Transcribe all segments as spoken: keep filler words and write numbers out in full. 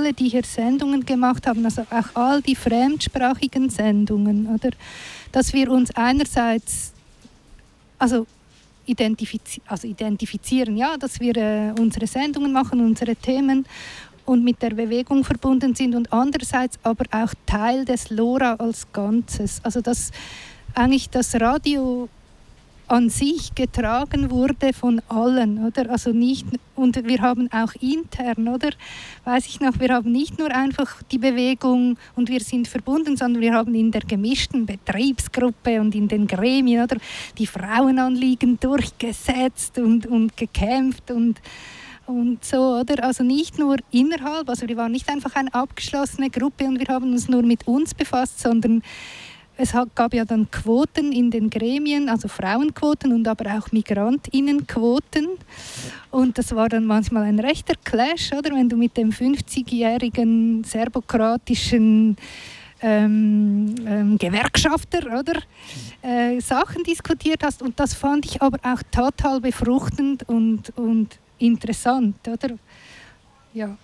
alle, die hier Sendungen gemacht haben, also auch all die fremdsprachigen Sendungen, oder, dass wir uns einerseits also identifiz- also identifizieren, ja, dass wir äh, unsere Sendungen machen, unsere Themen und mit der Bewegung verbunden sind und andererseits aber auch Teil des LoRa als Ganzes. Also dass eigentlich das Radio an sich getragen wurde von allen, oder? Also nicht, und wir haben auch intern, oder? Weiß ich noch, wir haben nicht nur einfach die Bewegung und wir sind verbunden, sondern wir haben in der gemischten Betriebsgruppe und in den Gremien, oder? Die Frauenanliegen durchgesetzt und, und gekämpft und Und so, oder? Also nicht nur innerhalb, also wir waren nicht einfach eine abgeschlossene Gruppe und wir haben uns nur mit uns befasst, sondern es gab ja dann Quoten in den Gremien, also Frauenquoten und aber auch MigrantInnenquoten. Und das war dann manchmal ein rechter Clash, oder? Wenn du mit dem fünfzigjährigen serbokratischen ähm, ähm, Gewerkschafter, oder? Äh, Sachen diskutiert hast. Und das fand ich aber auch total befruchtend und, und interessant, oder? Ja.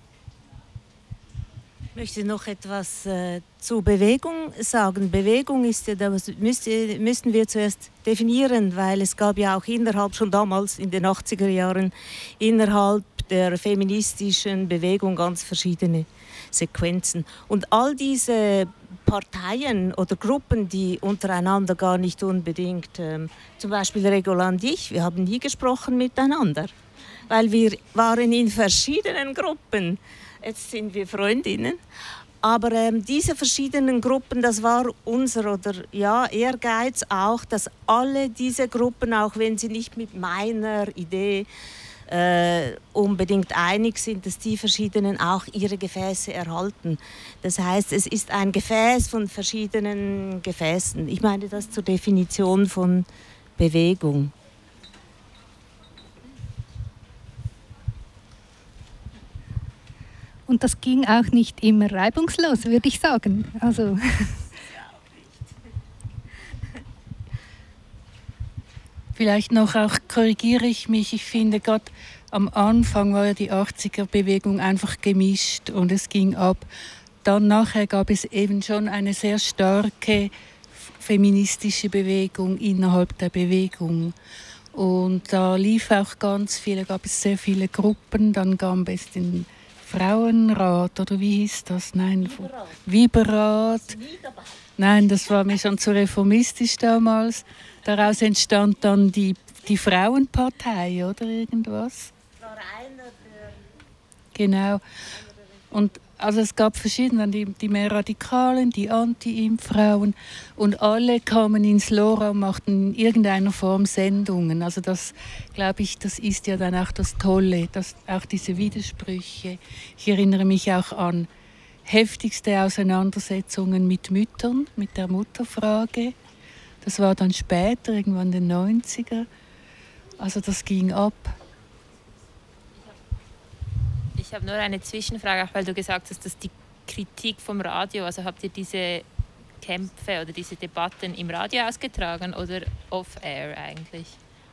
Ich möchte noch etwas äh, zur Bewegung sagen. Bewegung ist ja, das müsste, müssten wir zuerst definieren, weil es gab ja auch innerhalb, schon damals in den achtziger Jahren, innerhalb der feministischen Bewegung ganz verschiedene Sequenzen. Und all diese Parteien oder Gruppen, die untereinander gar nicht unbedingt, ähm, zum Beispiel Regula und ich, wir haben nie gesprochen miteinander, weil wir waren in verschiedenen Gruppen. Jetzt sind wir Freundinnen. Aber ähm, diese verschiedenen Gruppen, das war unser oder, ja, Ehrgeiz auch, dass alle diese Gruppen, auch wenn sie nicht mit meiner Idee äh, unbedingt einig sind, dass die verschiedenen auch ihre Gefäße erhalten. Das heißt, es ist ein Gefäß von verschiedenen Gefäßen. Ich meine das zur Definition von Bewegung. Und das ging auch nicht immer reibungslos, würde ich sagen. Also. Vielleicht noch auch korrigiere ich mich. Ich finde, gerade am Anfang war ja die achtziger-Bewegung einfach gemischt und es ging ab. Dann nachher gab es eben schon eine sehr starke feministische Bewegung innerhalb der Bewegung. Und da lief auch ganz viele, gab es sehr viele Gruppen. Dann gab es den Frauenrat, oder wie hieß das? Nein, Viberat. Nein, das war mir schon zu reformistisch damals. Daraus entstand dann die, die Frauenpartei, oder irgendwas? Das war einer der... Genau. Und also es gab verschiedene, die, die mehr Radikalen, die Anti-Impf-Frauen und alle kamen ins LoRa und machten in irgendeiner Form Sendungen. Also das, glaube ich, das ist ja dann auch das Tolle, dass auch diese Widersprüche. Ich erinnere mich auch an heftigste Auseinandersetzungen mit Müttern, mit der Mutterfrage. Das war dann später, irgendwann in den neunziger. Also das ging ab. Ich habe nur eine Zwischenfrage, auch weil du gesagt hast, dass die Kritik vom Radio, also habt ihr diese Kämpfe oder diese Debatten im Radio ausgetragen oder off-air eigentlich?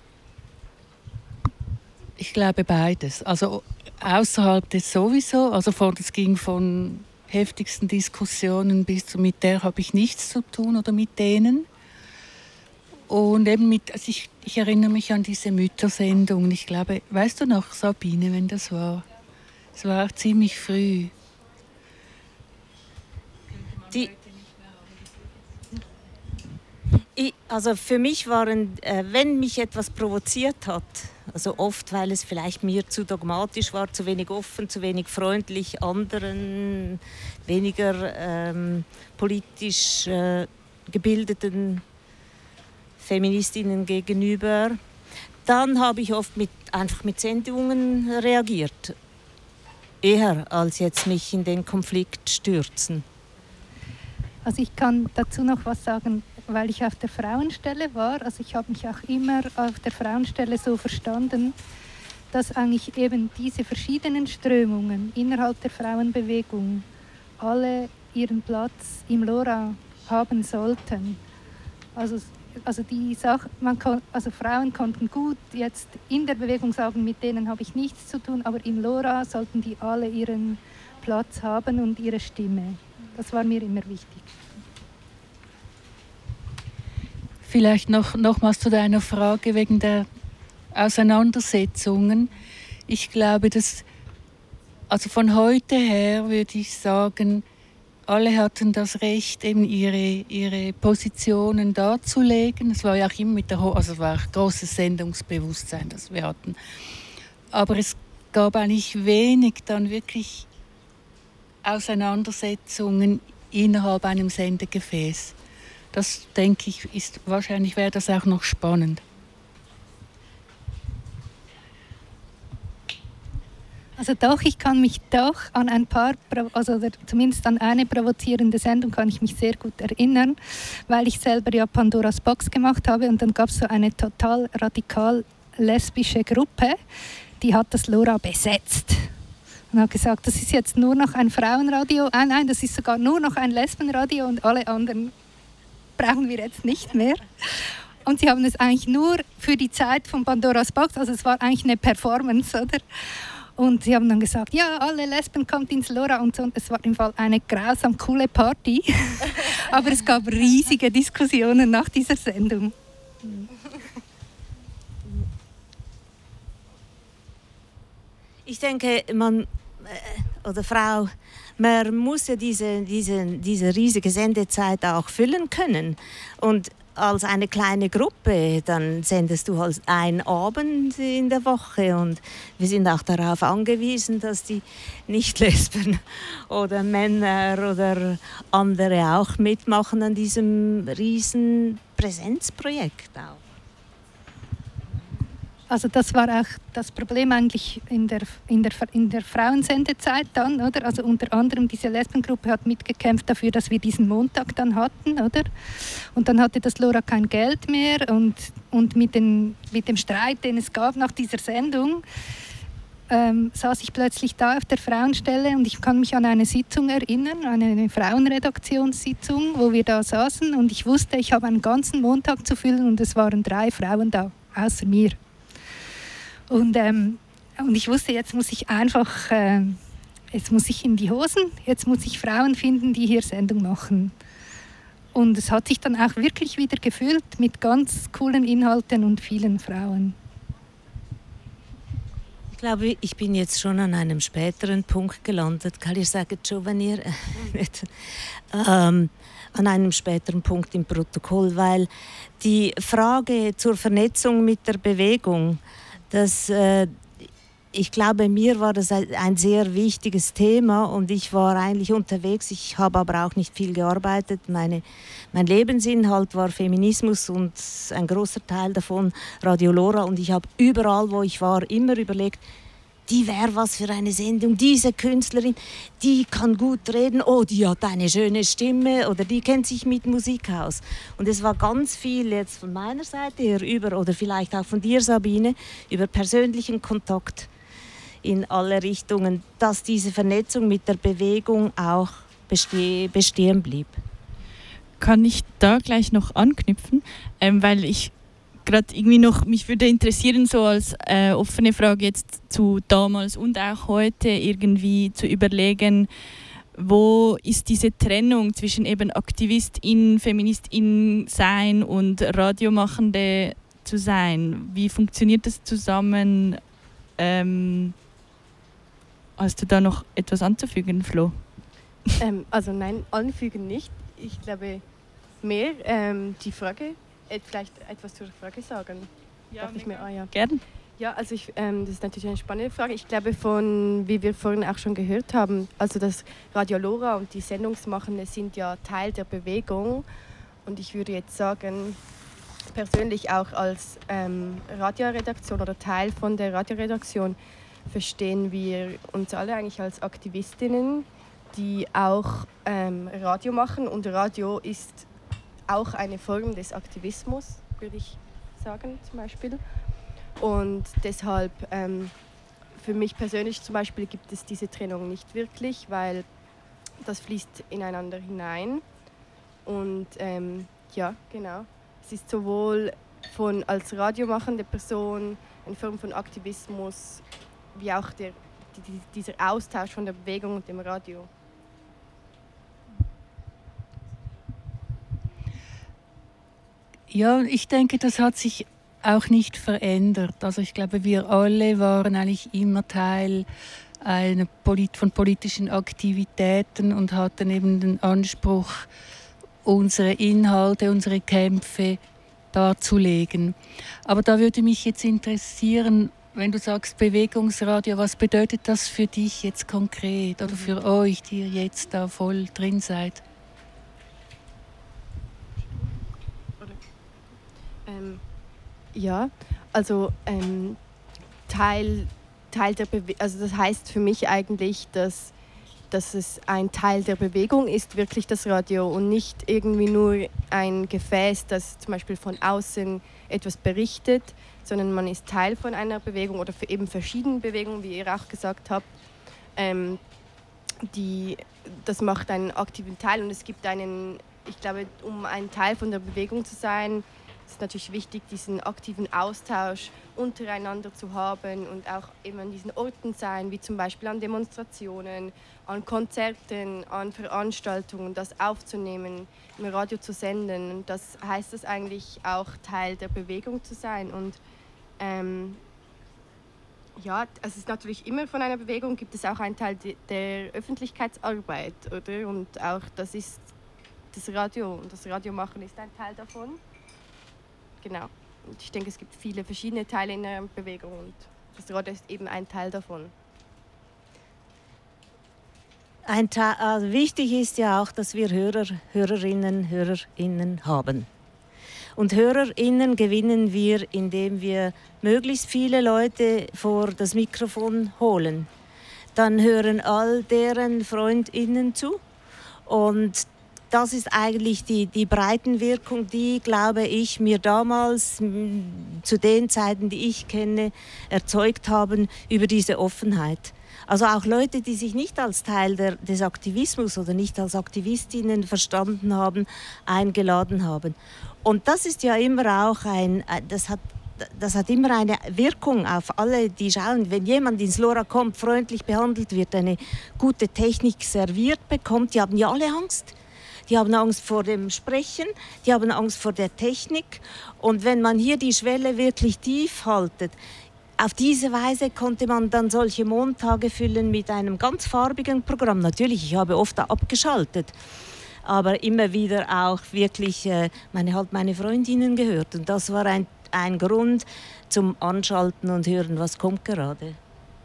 Ich glaube beides. Also außerhalb des sowieso, also von, das ging von heftigsten Diskussionen bis zu, mit der habe ich nichts zu tun oder mit denen. Und eben mit, also ich, ich erinnere mich an diese Müttersendung. Ich glaube, weißt du noch, Sabine, wenn das war? Es war auch ziemlich früh. Die, ich, also für mich waren, äh, wenn mich etwas provoziert hat, also oft, weil es vielleicht mir zu dogmatisch war, zu wenig offen, zu wenig freundlich, anderen, weniger ähm, politisch äh, gebildeten Feministinnen gegenüber, dann habe ich oft mit, einfach mit Sendungen reagiert. Eher als jetzt mich in den Konflikt stürzen. Also ich kann dazu noch was sagen, weil ich auf der Frauenstelle war. Also ich habe mich auch immer auf der Frauenstelle so verstanden, dass eigentlich eben diese verschiedenen Strömungen innerhalb der Frauenbewegung alle ihren Platz im LoRa haben sollten. Also also die Sache, man kon, also Frauen konnten gut jetzt in der Bewegung sagen, mit denen habe ich nichts zu tun, aber im LoRa sollten die alle ihren Platz haben und ihre Stimme. Das war mir immer wichtig. Vielleicht noch nochmals zu deiner Frage wegen der Auseinandersetzungen. Ich glaube, dass, also von heute her würde ich sagen, alle hatten das Recht, eben ihre, ihre Positionen darzulegen. Es war ja auch immer mit der, also es war auch großes Sendungsbewusstsein, das wir hatten. Aber es gab eigentlich wenig dann wirklich Auseinandersetzungen innerhalb einem Sendegefäß. Das, denke ich, ist, wahrscheinlich wäre das auch noch spannend. Also doch, ich kann mich doch an ein paar, also zumindest an eine provozierende Sendung kann ich mich sehr gut erinnern, weil ich selber ja Pandoras Box gemacht habe und dann gab es so eine total radikal lesbische Gruppe, die hat das LoRa besetzt. Und hat gesagt, das ist jetzt nur noch ein Frauenradio, ah, nein, das ist sogar nur noch ein Lesbenradio und alle anderen brauchen wir jetzt nicht mehr. Und sie haben es eigentlich nur für die Zeit von Pandoras Box, also es war eigentlich eine Performance, oder? Und sie haben dann gesagt, ja, alle Lesben kommt ins LoRa und so. Und es war im Fall eine grausam coole Party. Aber es gab riesige Diskussionen nach dieser Sendung. Ich denke, man, oder Frau, man muss ja diese, diese, diese riesige Sendezeit auch füllen können. Und als eine kleine Gruppe, dann sendest du halt einen Abend in der Woche und wir sind auch darauf angewiesen, dass die Nicht-Lesben oder Männer oder andere auch mitmachen an diesem riesen Präsenzprojekt auch. Also das war auch das Problem eigentlich in der, in der, in der Frauensendezeit dann, oder? Also unter anderem diese Lesbengruppe hat mitgekämpft dafür, dass wir diesen Montag dann hatten, oder? Und dann hatte das LoRa kein Geld mehr und, und mit, den, mit dem Streit, den es gab nach dieser Sendung, ähm, saß ich plötzlich da auf der Frauenstelle und ich kann mich an eine Sitzung erinnern, eine Frauenredaktionssitzung, wo wir da saßen und ich wusste, ich habe einen ganzen Montag zu füllen und es waren drei Frauen da, außer mir. Und, ähm, und ich wusste, jetzt muss ich einfach, äh, jetzt muss ich in die Hosen, jetzt muss ich Frauen finden, die hier Sendung machen. Und es hat sich dann auch wirklich wieder gefüllt mit ganz coolen Inhalten und vielen Frauen. Ich glaube, ich bin jetzt schon an einem späteren Punkt gelandet. Kann ich sagen, schon, wenn ihr nicht, ähm, an einem späteren Punkt im Protokoll, weil die Frage zur Vernetzung mit der Bewegung, das, äh, ich glaube, mir war das ein sehr wichtiges Thema und ich war eigentlich unterwegs. Ich habe aber auch nicht viel gearbeitet. Meine, mein Lebensinhalt war Feminismus und ein großer Teil davon Radio LoRa. Und ich habe überall, wo ich war, immer überlegt, die wäre was für eine Sendung, diese Künstlerin, die kann gut reden, oh, die hat eine schöne Stimme oder die kennt sich mit Musik aus. Und es war ganz viel jetzt von meiner Seite her über, oder vielleicht auch von dir, Sabine, über persönlichen Kontakt in alle Richtungen, dass diese Vernetzung mit der Bewegung auch beste- bestehen blieb. Kann ich da gleich noch anknüpfen, ähm, weil ich gerade irgendwie noch, mich würde interessieren, so als äh, offene Frage jetzt zu damals und auch heute irgendwie zu überlegen, wo ist diese Trennung zwischen eben AktivistInnen, FeministInnen sein und Radiomachende zu sein? Wie funktioniert das zusammen? Ähm, hast du da noch etwas anzufügen, Flo? Ähm, also nein, anfügen nicht. Ich glaube mehr ähm, die Frage, vielleicht etwas zur Frage sagen. Ja, Darf ich mir, ah, ja. Gerne. Ja, also ich, ähm, das ist natürlich eine spannende Frage. Ich glaube, von, wie wir vorhin auch schon gehört haben, also das Radio LoRa und die Sendungsmachende sind ja Teil der Bewegung. Und ich würde jetzt sagen, persönlich auch als ähm, Radioredaktion oder Teil von der Radioredaktion verstehen wir uns alle eigentlich als Aktivistinnen, die auch ähm, Radio machen. Und Radio ist auch eine Form des Aktivismus, würde ich sagen, zum Beispiel. Und deshalb, ähm, für mich persönlich zum Beispiel, gibt es diese Trennung nicht wirklich, weil das fließt ineinander hinein. Und ähm, ja, genau. es ist sowohl von, als radiomachende Person eine Form von Aktivismus, wie auch der, die, dieser Austausch von der Bewegung und dem Radio. Ja, ich denke, das hat sich auch nicht verändert. Also ich glaube, wir alle waren eigentlich immer Teil einer Polit- von politischen Aktivitäten und hatten eben den Anspruch, unsere Inhalte, unsere Kämpfe darzulegen. Aber da würde mich jetzt interessieren, wenn du sagst Bewegungsradio, was bedeutet das für dich jetzt konkret oder für euch, die ihr jetzt da voll drin seid? Ähm, ja, also ähm, Teil, Teil der Bewe- also das heißt für mich eigentlich, dass, dass es ein Teil der Bewegung ist, wirklich das Radio, und nicht irgendwie nur ein Gefäß, das zum Beispiel von außen etwas berichtet, sondern man ist Teil von einer Bewegung oder für eben verschiedenen Bewegungen, wie ihr auch gesagt habt. Ähm, die, das macht einen aktiven Teil, und es gibt einen, ich glaube, um ein Teil von der Bewegung zu sein, ist natürlich wichtig, diesen aktiven Austausch untereinander zu haben und auch eben an diesen Orten sein, wie zum Beispiel an Demonstrationen, an Konzerten, an Veranstaltungen, das aufzunehmen, im Radio zu senden. Und das heißt es eigentlich auch, Teil der Bewegung zu sein. Und ähm, ja, es ist natürlich immer von einer Bewegung, gibt es auch einen Teil der Öffentlichkeitsarbeit, oder? Und auch das ist das Radio, und das Radiomachen ist ein Teil davon. Genau. Und ich denke, es gibt viele verschiedene Teile in der Bewegung, und das Radio ist eben ein Teil davon. Ein Teil, also wichtig ist ja auch, dass wir Hörer, Hörerinnen, Hörerinnen haben. Und Hörerinnen gewinnen wir, indem wir möglichst viele Leute vor das Mikrofon holen. Dann hören all deren Freundinnen zu, und das ist eigentlich die, die Breitenwirkung, die, glaube ich, mir damals zu den Zeiten, die ich kenne, erzeugt haben über diese Offenheit. Also auch Leute, die sich nicht als Teil der, des Aktivismus oder nicht als Aktivistinnen verstanden haben, eingeladen haben. Und das ist ja immer auch ein, das hat, das hat immer eine Wirkung auf alle, die schauen. Wenn jemand ins LoRa kommt, freundlich behandelt wird, eine gute Technik serviert bekommt, die haben ja alle Angst. Die haben Angst vor dem Sprechen, die haben Angst vor der Technik. Und wenn man hier die Schwelle wirklich tief haltet, auf diese Weise konnte man dann solche Montage füllen mit einem ganz farbigen Programm. Natürlich, ich habe oft abgeschaltet, aber immer wieder auch wirklich äh, meine, halt meine Freundinnen gehört. Und das war ein, ein Grund zum Anschalten und Hören, was kommt gerade.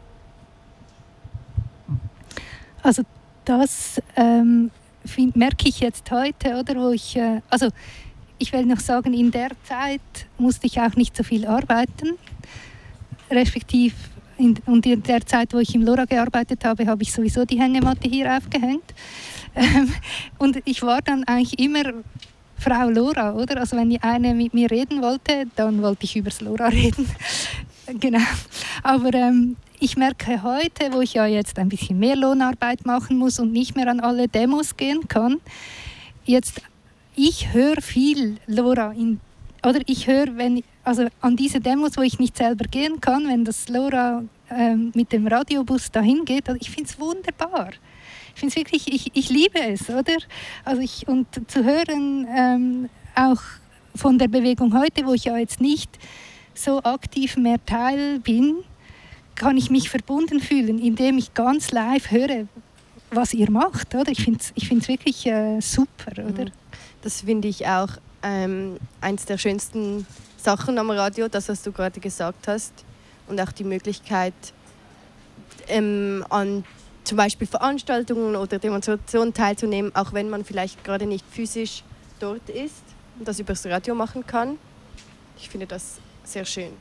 Also das ähm Find, merke ich jetzt heute, oder, wo ich, äh, also ich will noch sagen, in der Zeit musste ich auch nicht so viel arbeiten, respektive in, und in der Zeit, wo ich im LoRa gearbeitet habe, habe ich sowieso die Hängematte hier aufgehängt, ähm, und ich war dann eigentlich immer Frau LoRa, oder, also wenn die eine mit mir reden wollte, dann wollte ich übers LoRa reden, genau, aber ähm, ich merke heute, wo ich ja jetzt ein bisschen mehr Lohnarbeit machen muss und nicht mehr an alle Demos gehen kann, jetzt, ich höre viel LoRa, in, oder ich höre, wenn, also an diese Demos, wo ich nicht selber gehen kann, wenn das LoRa ähm, mit dem Radiobus dahin geht, also ich finde es wunderbar. Ich finde es wirklich, ich, ich liebe es, oder? Also ich, und zu hören, ähm, auch von der Bewegung heute, wo ich ja jetzt nicht so aktiv mehr Teil bin, kann ich mich verbunden fühlen, indem ich ganz live höre, was ihr macht. Oder? Ich finde es ich find's wirklich äh, super. Oder? Das finde ich auch ähm, eines der schönsten Sachen am Radio, das, was du gerade gesagt hast. Und auch die Möglichkeit, ähm, an zum Beispiel Veranstaltungen oder Demonstrationen teilzunehmen, auch wenn man vielleicht gerade nicht physisch dort ist und das übers Radio machen kann. Ich finde das sehr schön.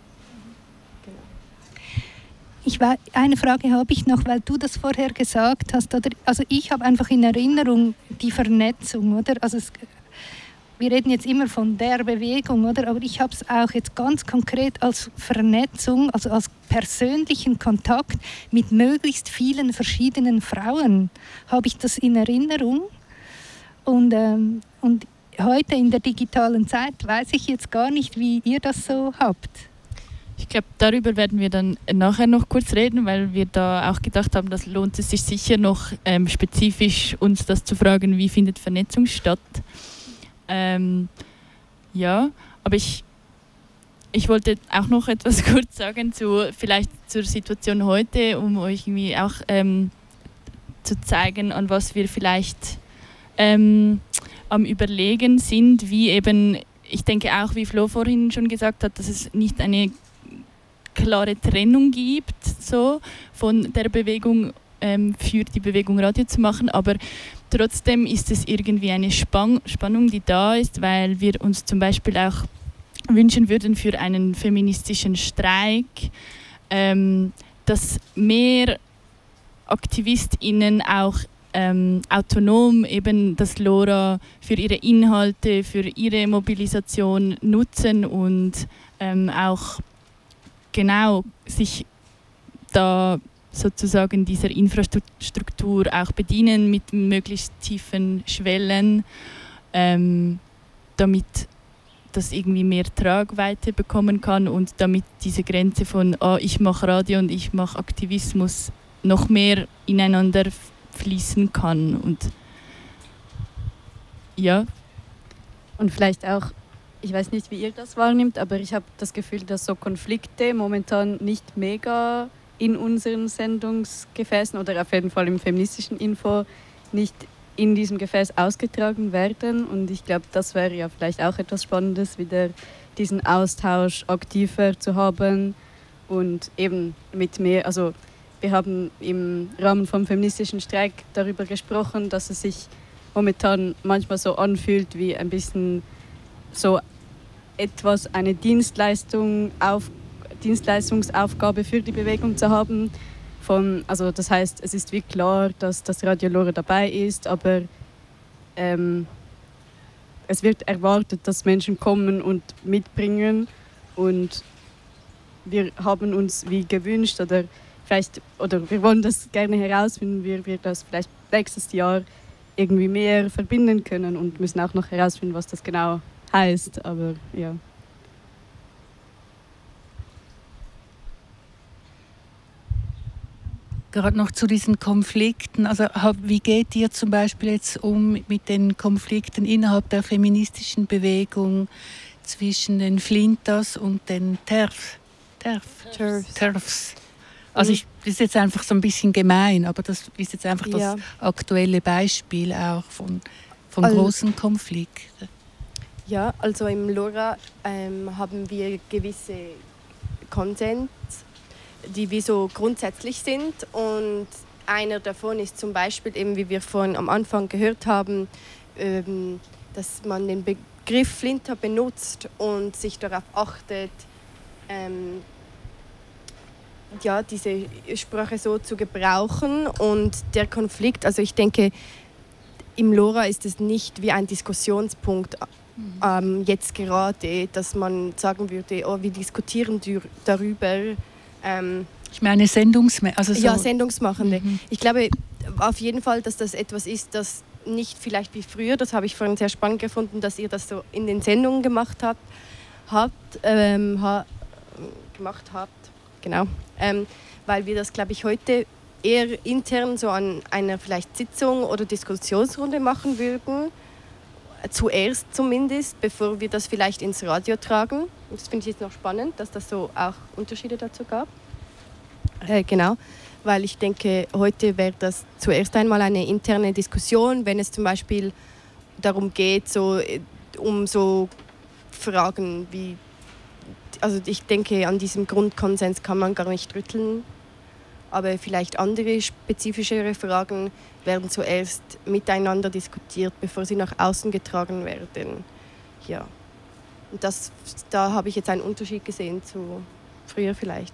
Ich war, eine Frage habe ich noch, weil du das vorher gesagt hast. Oder? Also ich habe einfach in Erinnerung die Vernetzung. Oder? Also es, wir reden jetzt immer von der Bewegung, oder? Aber ich habe es auch jetzt ganz konkret als Vernetzung, also als persönlichen Kontakt mit möglichst vielen verschiedenen Frauen, habe ich das in Erinnerung. Und, ähm, und heute in der digitalen Zeit weiß ich jetzt gar nicht, wie ihr das so habt. Ich glaube, darüber werden wir dann nachher noch kurz reden, weil wir da auch gedacht haben, das lohnt es sich sicher noch ähm, spezifisch uns das zu fragen, wie findet Vernetzung statt. Ähm, ja, aber ich, ich wollte auch noch etwas kurz sagen zu vielleicht zur Situation heute, um euch irgendwie auch ähm, zu zeigen, an was wir vielleicht ähm, am Überlegen sind, wie eben, ich denke auch, wie Flo vorhin schon gesagt hat, dass es nicht eine klare Trennung gibt so, von der Bewegung ähm, für die Bewegung Radio zu machen, aber trotzdem ist es irgendwie eine Span- Spannung, die da ist, weil wir uns zum Beispiel auch wünschen würden für einen feministischen Streik, ähm, dass mehr AktivistInnen auch ähm, autonom eben das LoRa für ihre Inhalte, für ihre Mobilisation nutzen und ähm, auch genau sich da sozusagen dieser Infrastruktur auch bedienen mit möglichst tiefen Schwellen, ähm, damit das irgendwie mehr Tragweite bekommen kann und damit diese Grenze von oh, ich mache Radio und ich mache Aktivismus noch mehr ineinander fließen kann. Und ja. Und vielleicht auch, ich weiß nicht, wie ihr das wahrnimmt, aber ich habe das Gefühl, dass so Konflikte momentan nicht mega in unseren Sendungsgefäßen oder auf jeden Fall im feministischen Info nicht in diesem Gefäß ausgetragen werden. Und ich glaube, das wäre ja vielleicht auch etwas Spannendes, wieder diesen Austausch aktiver zu haben und eben mit mehr, also wir haben im Rahmen vom feministischen Streik darüber gesprochen, dass es sich momentan manchmal so anfühlt wie ein bisschen so etwas eine Dienstleistung auf, Dienstleistungsaufgabe für die Bewegung zu haben. Von, also das heißt, es ist wie klar, dass das Radio LoRa dabei ist, aber ähm, es wird erwartet, dass Menschen kommen und mitbringen und wir haben uns wie gewünscht oder vielleicht, oder wir wollen das gerne herausfinden, wie wir das vielleicht nächstes Jahr irgendwie mehr verbinden können und müssen auch noch herausfinden, was das genau heißt, aber ja. Gerade noch zu diesen Konflikten, also wie geht ihr zum Beispiel jetzt um mit den Konflikten innerhalb der feministischen Bewegung zwischen den Flintas und den TERF? TERF? TERFs. TERFs. Also ich, das ist jetzt einfach so ein bisschen gemein, aber das ist jetzt einfach das ja. aktuelle Beispiel auch von, von also, großen Konflikten. Ja, also im LoRa ähm, haben wir gewisse Konsens, die wie so grundsätzlich sind und einer davon ist zum Beispiel, eben wie wir vorhin am Anfang gehört haben, ähm, dass man den Begriff Flinta benutzt und sich darauf achtet, ähm, ja, diese Sprache so zu gebrauchen und der Konflikt, also ich denke, im LoRa ist es nicht wie ein Diskussionspunkt mhm. ähm, jetzt gerade, dass man sagen würde, oh, wir diskutieren darüber. Ähm, ich meine Sendungsme- also so. Ja, Sendungsmachende. Mhm. Ich glaube auf jeden Fall, dass das etwas ist, das nicht vielleicht wie früher, das habe ich vorhin sehr spannend gefunden, dass ihr das so in den Sendungen gemacht habt, habt ähm, ha- gemacht habt, genau, ähm, weil wir das, glaube ich, heute eher intern so an einer vielleicht Sitzung oder Diskussionsrunde machen würden, zuerst zumindest, bevor wir das vielleicht ins Radio tragen. Das finde ich jetzt noch spannend, dass das so auch Unterschiede dazu gab. Äh, genau, weil ich denke, heute wäre das zuerst einmal eine interne Diskussion, wenn es zum Beispiel darum geht, so, um so Fragen wie, also ich denke, an diesem Grundkonsens kann man gar nicht rütteln, aber vielleicht andere spezifischere Fragen werden zuerst miteinander diskutiert, bevor sie nach außen getragen werden. Ja. Und das, da habe ich jetzt einen Unterschied gesehen zu früher vielleicht.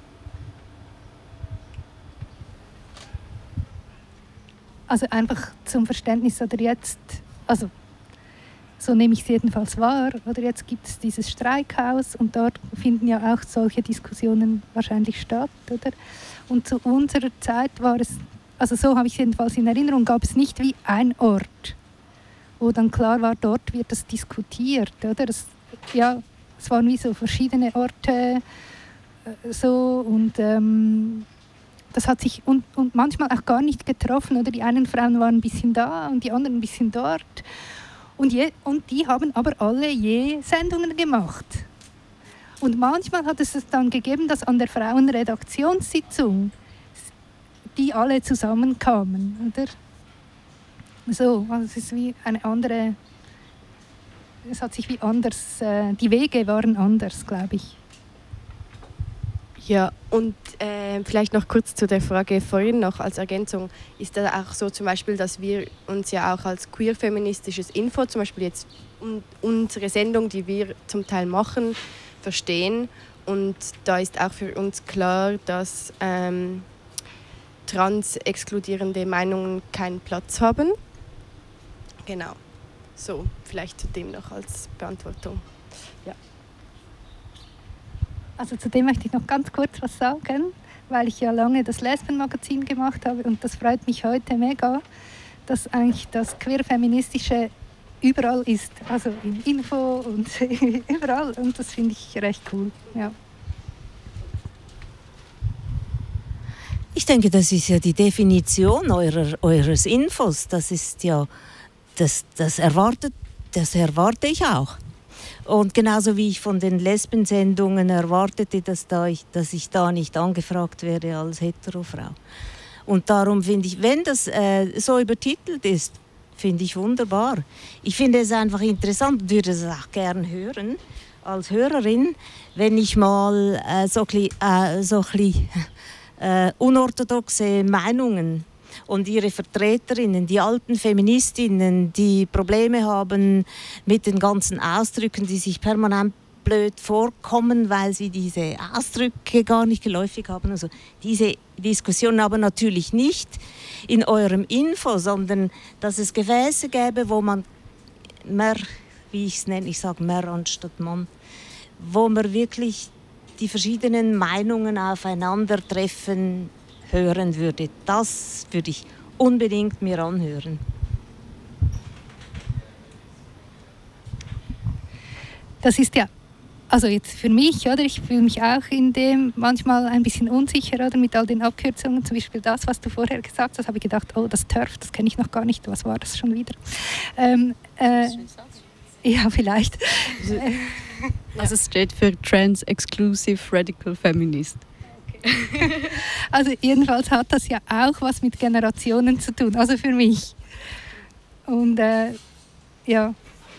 Also einfach zum Verständnis, oder jetzt, also so nehme ich es jedenfalls wahr, oder jetzt gibt es dieses Streikhaus und dort finden ja auch solche Diskussionen wahrscheinlich statt, oder? Und zu unserer Zeit war es, also so habe ich es jedenfalls in Erinnerung, gab es nicht wie ein Ort, wo dann klar war, dort wird das diskutiert. Oder? Das, ja, es waren wie so verschiedene Orte äh, so und ähm, das hat sich und, und manchmal auch gar nicht getroffen. Oder die einen Frauen waren ein bisschen da und die anderen ein bisschen dort. Und, je, und die haben aber alle je Sendungen gemacht. Und manchmal hat es dann gegeben, dass an der Frauenredaktionssitzung die alle zusammenkamen. Oder? So, also es ist wie eine andere, es hat sich wie anders, äh, die Wege waren anders, glaube ich. Ja, und äh, vielleicht noch kurz zu der Frage vorhin noch als Ergänzung. Ist das auch so zum Beispiel, dass wir uns ja auch als queer-feministisches Info, zum Beispiel jetzt um, unsere Sendung, die wir zum Teil machen, verstehen. Und da ist auch für uns klar, dass ähm, trans-exkludierende Meinungen keinen Platz haben. Genau, so vielleicht zu dem noch als Beantwortung. Ja. Also zu dem möchte ich noch ganz kurz was sagen, weil ich ja lange das Lesbenmagazin gemacht habe und das freut mich heute mega, dass eigentlich das queer-feministische überall ist, also im Info und überall und das finde ich recht cool. Ja. Ich denke, das ist ja die Definition eurer, eures Infos. Das ist ja, das, das, erwartet, das erwarte ich auch. Und genauso wie ich von den Lesbensendungen erwartete, dass, da ich, dass ich da nicht angefragt werde als Heterofrau. Und darum finde ich, wenn das äh, so übertitelt ist, finde ich wunderbar. Ich finde es einfach interessant und würde es auch gern hören, als Hörerin, wenn ich mal äh, so ein bisschen, äh, so ein bisschen äh, unorthodoxe Meinungen und ihre Vertreterinnen, die alten Feministinnen, die Probleme haben mit den ganzen Ausdrücken, die sich permanent blöd vorkommen, weil sie diese Ausdrücke gar nicht geläufig haben. Also diese Diskussion aber natürlich nicht in eurem Info, sondern dass es Gefäße gäbe, wo man mehr, wie ich es nenne, ich sage mehr anstatt Mann, wo man wirklich die verschiedenen Meinungen aufeinandertreffen hören würde. Das würde ich unbedingt mir anhören. Das ist ja, also jetzt für mich, oder? Ich fühle mich auch in dem manchmal ein bisschen unsicher, oder? Mit all den Abkürzungen. Zum Beispiel das, was du vorher gesagt hast, habe ich gedacht, oh, das T E R F, das kenne ich noch gar nicht. Was war das schon wieder? Ähm, äh, ja, vielleicht. Also es steht für Trans Exclusive Radical Feminist. Also jedenfalls hat das ja auch was mit Generationen zu tun, also für mich. Und äh, ja,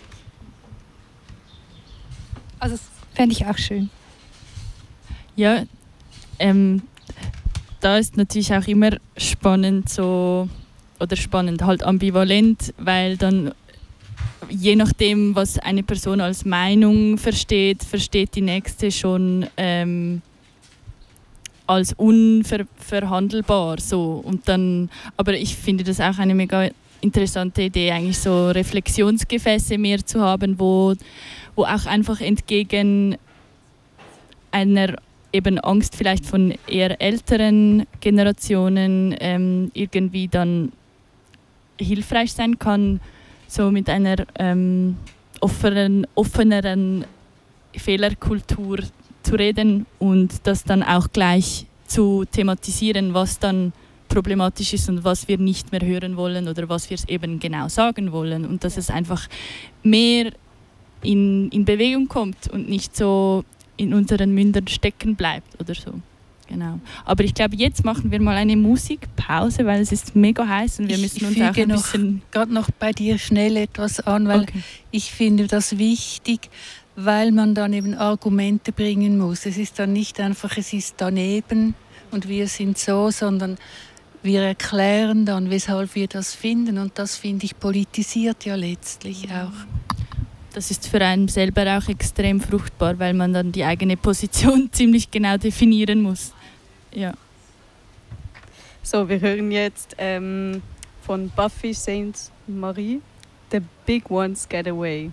also das fände ich auch schön. Ja, ähm, da ist natürlich auch immer spannend so, oder spannend, halt ambivalent, weil dann je nachdem, was eine Person als Meinung versteht, versteht die nächste schon ähm, als unverhandelbar. So. Und dann, aber ich finde das auch eine mega interessante Idee, eigentlich so Reflexionsgefäße mehr zu haben, wo, wo auch einfach entgegen einer eben Angst vielleicht von eher älteren Generationen ähm, irgendwie dann hilfreich sein kann, so mit einer ähm, offenen, offeneren Fehlerkultur zu reden und das dann auch gleich zu thematisieren, was dann problematisch ist und was wir nicht mehr hören wollen oder was wir eben genau sagen wollen und dass es einfach mehr in, in Bewegung kommt und nicht so in unseren Mündern stecken bleibt oder so. Genau. Aber ich glaube, jetzt machen wir mal eine Musikpause, weil es ist mega heiß und wir müssen ich uns auch ein noch, bisschen... gerade noch bei dir schnell etwas an, weil okay. Ich finde das wichtig, weil man dann eben Argumente bringen muss. Es ist dann nicht einfach, es ist daneben und wir sind so, sondern wir erklären dann, weshalb wir das finden und das, finde ich, politisiert ja letztlich auch. Das ist für einen selber auch extrem fruchtbar, weil man dann die eigene Position ziemlich genau definieren muss. Ja. So, wir hören jetzt ähm, von Buffy Sainte Marie, The Big Ones Get Away.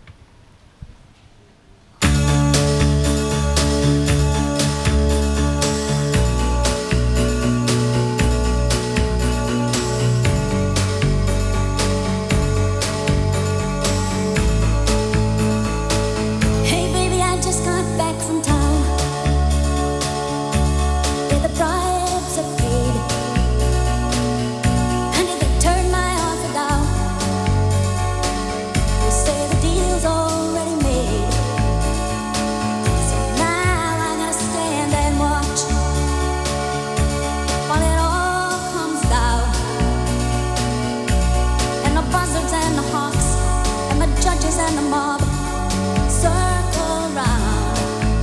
and the mob circle round.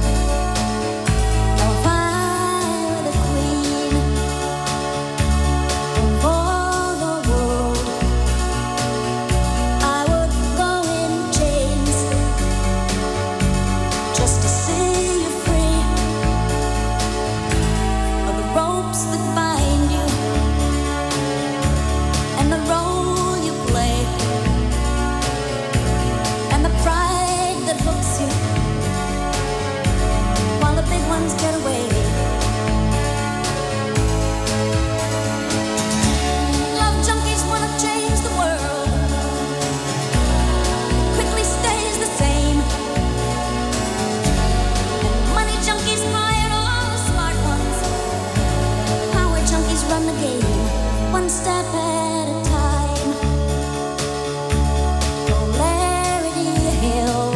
Now if I were the queen of all the world, I would go in chains just to see you free of the ropes that bind you and the role you play and the pride that hooks you while the big ones get away. Love junkies wanna change the world, quickly stays the same. Money junkies hire all the smart ones, power junkies run the game, one step at a time. Polarity Hill.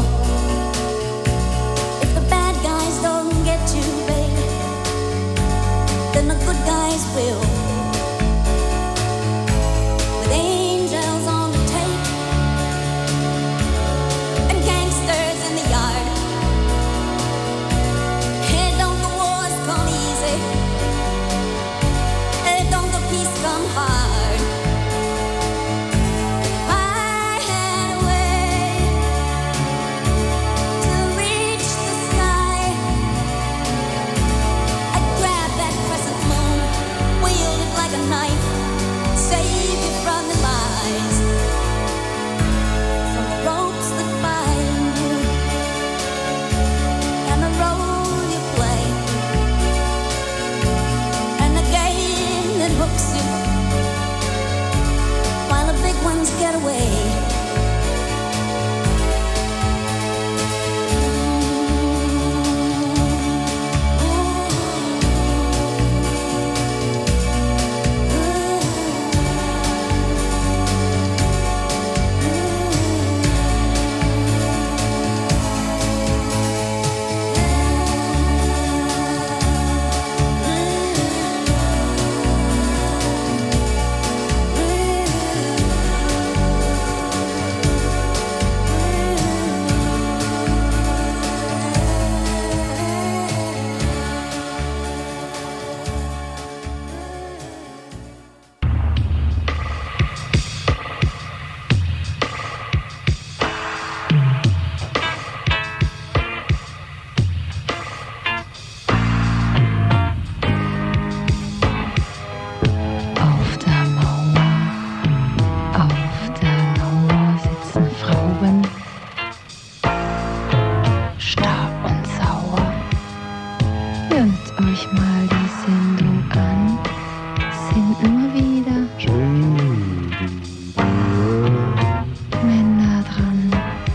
If the bad guys don't get you, babe, then the good guys will. With angels on the tape and gangsters in the yard. Hey, don't the wars come easy? Hey, don't the peace come hard? If I had a way to reach the sky, I'd grab that crescent moon, wield it like a knife, save you from the lies, from the ropes that bind you and the role you play and the game that hooks you while the big ones get away. Auf der Mauer, auf der Mauer sitzen Frauen, starr und sauer. Hört euch mal die Sendung an, sind nur wieder Männer dran.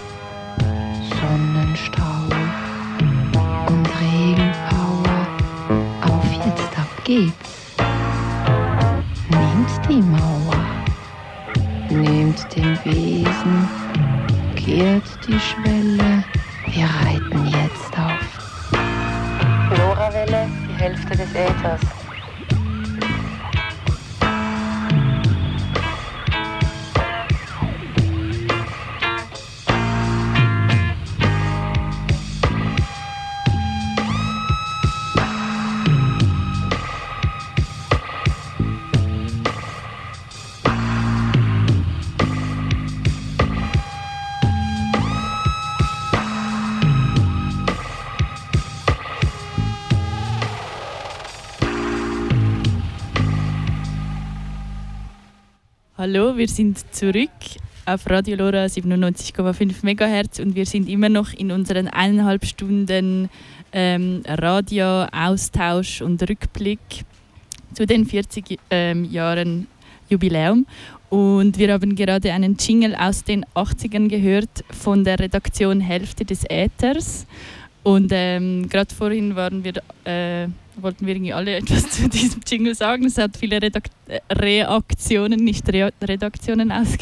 Sonnenstau und Regenpower, auf jetzt ab geht's. Nehmt die Mauer, nehmt den Besen, kehrt die Schwelle, wir reiten jetzt auf LoRaWelle, die Hälfte des Äthers. Hallo, wir sind zurück auf Radio LoRa siebenundneunzig Komma fünf Megahertz und wir sind immer noch in unseren eineinhalb Stunden ähm, Radio-Austausch und Rückblick zu den vierzig ähm, Jahren Jubiläum. Und wir haben gerade einen Jingle aus den achtzigern gehört von der Redaktion Hälfte des Äthers. Und ähm, gerade vorhin waren wir, äh, wollten wir irgendwie alle etwas zu diesem Jingle sagen. Es hat viele Redakt- Reaktionen, nicht Re- Redaktionen ausgelöst.